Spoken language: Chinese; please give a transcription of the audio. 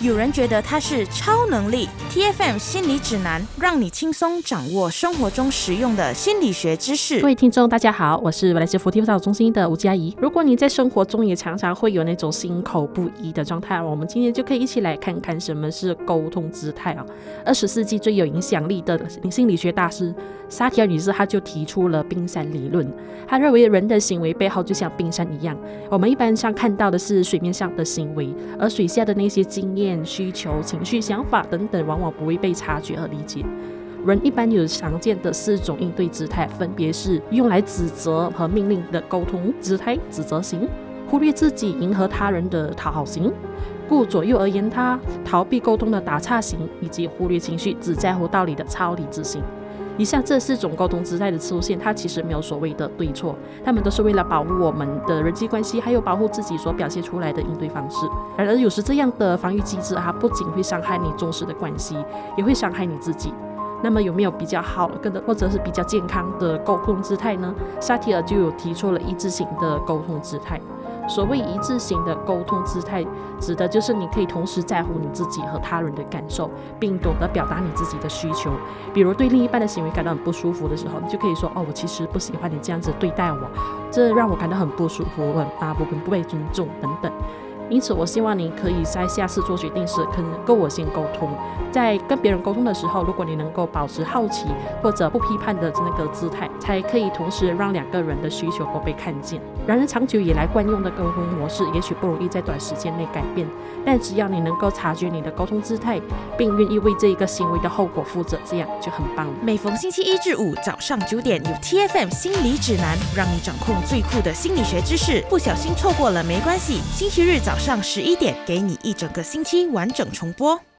有人觉得它是超能力。 TFM 心理指南，让你轻松掌握生活中实用的心理学知识。 各位听众大家好，我是来自福提辅导中心的吴佳怡。如果你在生活中也常常会有那种心口不一的状态，我们今天就可以一起来看看什么是沟通姿态。20世纪最有影响力的心理学大师沙提尔女士，她就提出了冰山理论。她认为人的行为背后就像冰山一样，我们一般上看到的是水面上的行为，而水下的那些经验、需求、情绪、想法等等，往往不会被察觉和理解。人一般有常见的4种应对姿态，分别是用来指责和命令的沟通姿态，指责型；忽略自己迎合他人的讨好型；顾左右而言他，逃避沟通的打岔型；以及忽略情绪，只在乎道理的超理智型。以上这4种沟通姿态的出现，它其实没有所谓的对错，它们都是为了保护我们的人际关系，还有保护自己所表现出来的应对方式。然而有时这样的防御机制，它不仅会伤害你重视的关系，也会伤害你自己。那么有没有比较好或者是比较健康的沟通姿态呢？沙提尔就有提出了一致性的沟通姿态。所谓一致性的沟通姿态，指的就是你可以同时在乎你自己和他人的感受，并懂得表达你自己的需求。比如对另一半的行为感到很不舒服的时候，你就可以说，我其实不喜欢你这样子对待我，这让我感到很不舒服，我不被尊重等等。因此我希望你可以在下次做决定时跟我先沟通，在跟别人沟通的时候，如果你能够保持好奇或者不批判的那个姿态，才可以同时让2个人的需求都被看见。然而长久以来惯用的沟通模式也许不容易在短时间内改变，但只要你能够察觉你的沟通姿态，并愿意为这一个行为的后果负责，这样就很棒了。 每逢星期1至5早上9点有 TFM 心理指南，让你掌控最酷的心理学知识，不小心错过了没关系，星期日早上11点给你一整个星期完整重播。